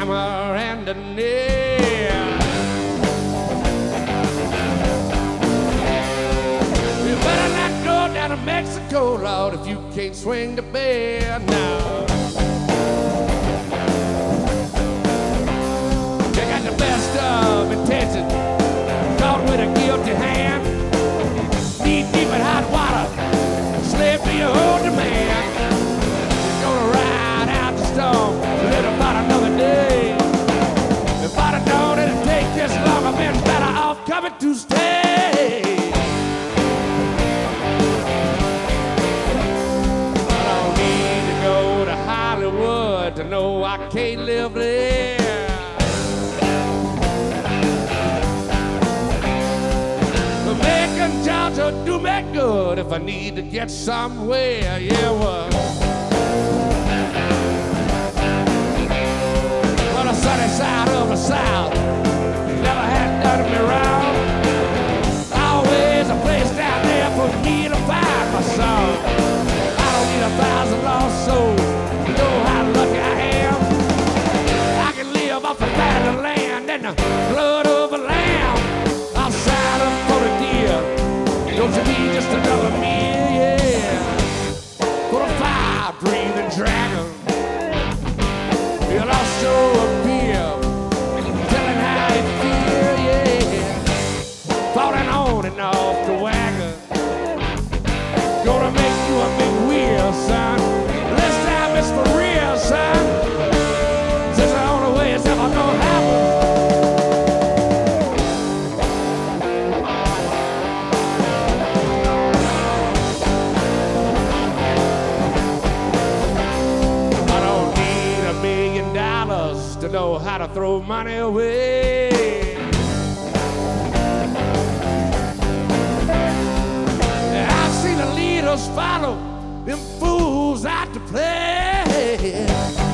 hammer and a nail. You better not go down to Mexico, Lord, if you can't swing the bell now. You got the best of intentions, caught with a guilty hand. Knee deep in hot water, slave for your old demand. You're gonna ride out the storm, live about another day. If I'd have known it'd take this long, I've been better off coming to stay. I don't need to go to Hollywood to know I can't live there. Macon, Georgia, do me good if I need to get somewhere, yeah, well. Well, the sunny side of the South never had done me wrong. Always a place down there for me to find my song. I don't need 1,000 lost souls to know how lucky I am. I can live off the fat of the land and the blood of a lamb. I'll sign up for the deal. Don't you be just another meal, yeah. For a fire-breathing dragon, you'll also appear, telling how you feel, yeah. Falling on and off the wagon, gonna make you a big wheel, son. This time it's for real, son. This is the only way it's ever gonna happen. To know how to throw money away. I've seen the leaders follow them fools out to play.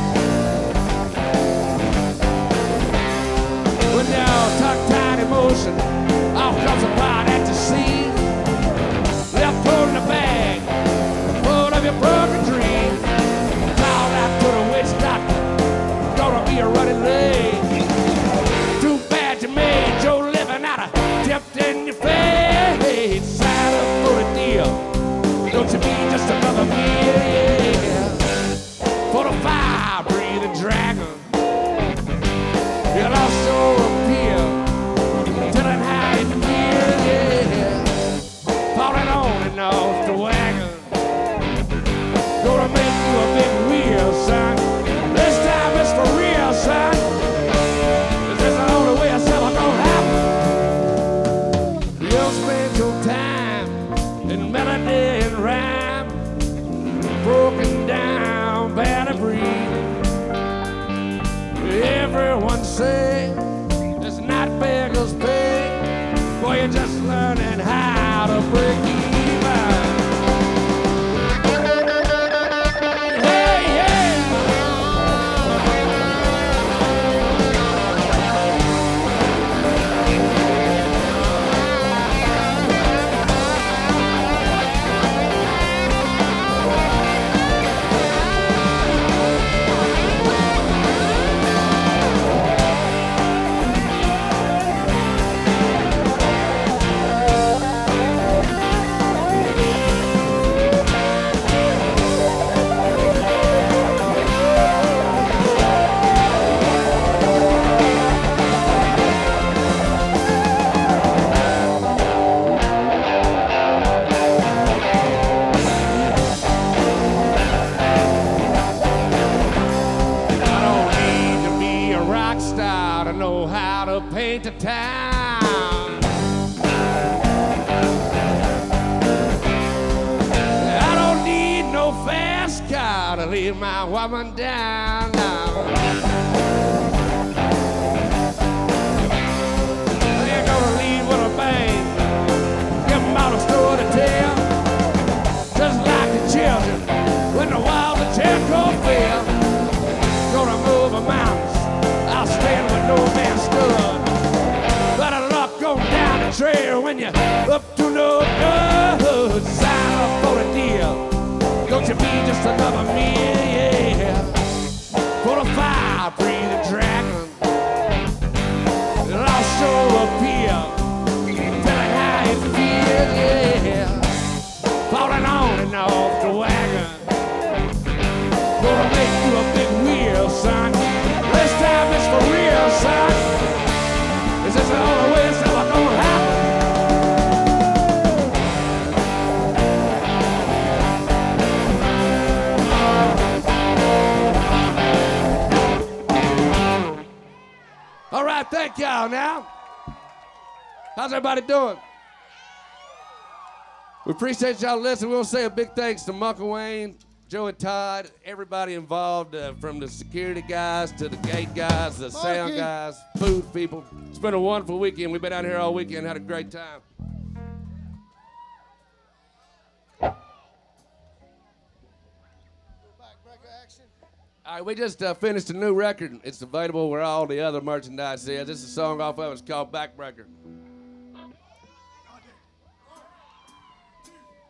When they're tongue-tied emotion all comes apart at the seams, left holding the bag full of your broken dreams. Called out to the witch doctor, gonna be a running late. Too bad you made your living out of tempting your fate. Sign up for a deal, don't you be just another meal, yeah. For the fire-breathing dragon, you'll also appear, telling how you feel, yeah. Falling on and off the wagon, gonna make you a big wheel, son. This time it's for real, son. This is the only way it's ever gonna happen. You'll spend your time in melody and rhyme, broken down, barely breathing. Everyone say it's not beggars pay. Boy, you're just learning how to break even. Know how to paint a town. I don't need no fast car to lead my woman down now. They're gonna lead with a bang, give them all a story to tell, just like the children when the walls of Jericho fell. Gonna move a mountains, I'll stand with no man stood. Better luck on down the trail when you're up to no good. Sign up for a deal, don't you be just another meal, yeah. For a fire-breathing dragon. y'all now. How's everybody doing? We appreciate y'all listening. We want to say a big thanks to Muckle Wayne, Joe and Todd, everybody involved, from the security guys to the gate guys, the sound guys, food people. It's been a wonderful weekend. We've been out here all weekend, had a great time. All right, we just finished a new record. It's available where all the other merchandise is. This is a song off of it. It's called Backbreaker.